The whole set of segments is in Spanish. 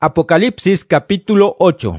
Apocalipsis capítulo 8.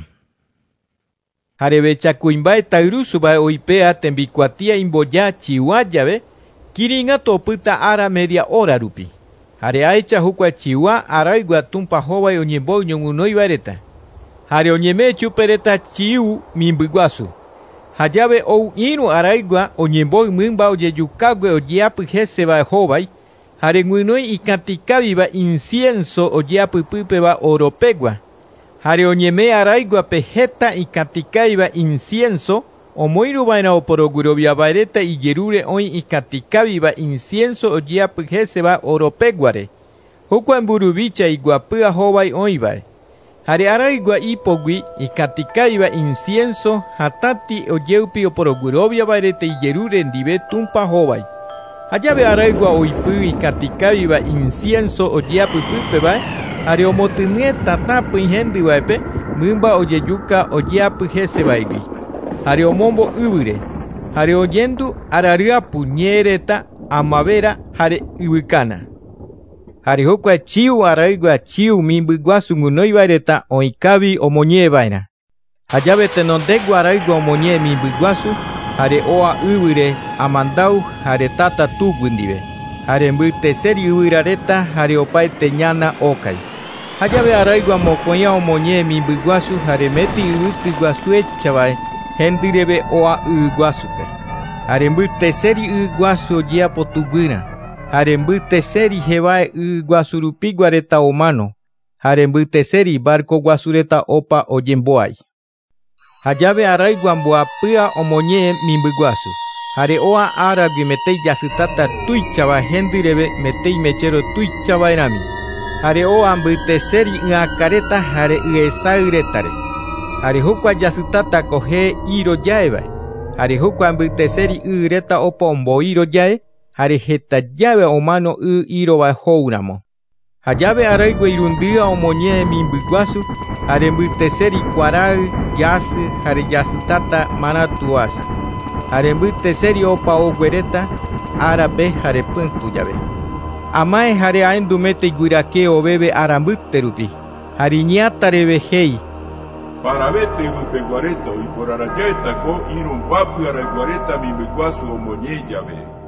Harebecha kuimbae tairusuba oipea tembikuatia imboya chihuayave, kiringa topita ara media hora rupi. Hare aicha hukua chiwa araigua tumpa hova onyembo nyongunoi vareta. Hare onyeme chupereta chiu mimbiguasu. Hayave ou inu araigua onyembo mimba oyeyukagwe oyeapu heseba hovai. Hare nguinoi ikantikaviva incienso oyeapu pipeva oropegua. Hare onyeme araigua pejeta ikantikaviva incienso omoiru vaina oporogurovia vareta igerure oi ikantikaviva incienso oyeapu heseba oropeguare. Hukua mburuvicha iguapua hovai oivae. Hare araigua ipogui ikantikaviva incienso hatati oyeupi oporogurovia vareta igerure ndive tumpa hovai. Hayave araigua oipu ikantikaviva incienso oyeapu pipeva, hare omotinie tatapu ihendivaepe mimba oyeyuka oyeapu hesevaigui. Hare omombo ivire, hare oyendu arariapu ñereta amavera hare ivikana. Hare hukua chiu araigua chiu mimbiguasu ngunoivaireta oikavi omoñevaina. Hayave tenondegua araigua omoñe mimbiguasu, hare oa ivire amandau hare tata tugundive. Hare mbiteseri ivirareta hare opaete ñana okai. Hayave araigua mokoña omoñe mimbiguasu hare meti ivitiguasuechavae hendireve oa iviguasupe. Hare mbiteseri iviguasu oyeapo tuguira. Hare mbiteseri jevae iviguasurupiguareta omano. Hare mbiteseri barco guasureta opa oyemboai. Hayave araigua mboapia omoñe mimbiguasu. Hare oa aragui metei yasitata tuichava hendireve metei mechero tuichavairami. Hare oa mbiteseri iakareta hare iesairetare. Hare hukua yasitata kohe iro yaevae. Hare hukua mbiteseri ireta opa omboiro yae. Hare heta llave omano iro va houramo. Hayave araigua irundia omoñe mimbiguasu. Hare mbiteseri kuarai yasi hare yasitata manatuasa. Hare mbiteseri opa oguereta arabe hare puntu llave. Amae hare aendumete guirake obebe arambiterupi. Hare ñatareve hei. Para vete guareto y por arayeta ko irun papi araiguareta mimbiguasu omoñe llave.